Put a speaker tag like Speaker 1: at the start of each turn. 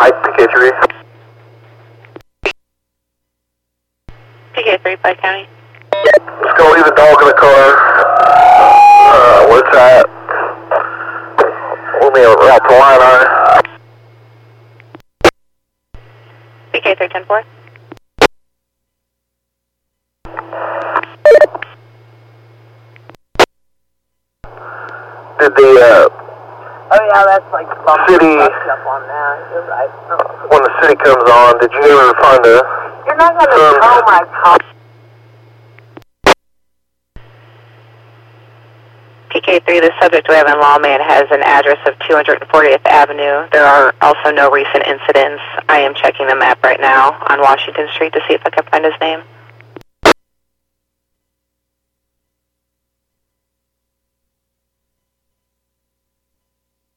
Speaker 1: Mike, PK3.
Speaker 2: PK3, Pike County.
Speaker 1: Just gonna leave a dog in the car. Where's that? We'll be out to line on.
Speaker 2: PK3, 10-4.
Speaker 1: Did the,
Speaker 3: Oh yeah, that's like
Speaker 1: city,
Speaker 3: up on that. You're right.
Speaker 1: when the city comes on, did you ever find a...
Speaker 3: You're not gonna know my call.
Speaker 2: PK3, the subject we have in Lawman has an address of 240th Avenue. There are also no recent incidents. I am checking the map right now on Washington Street to see if I can find his name.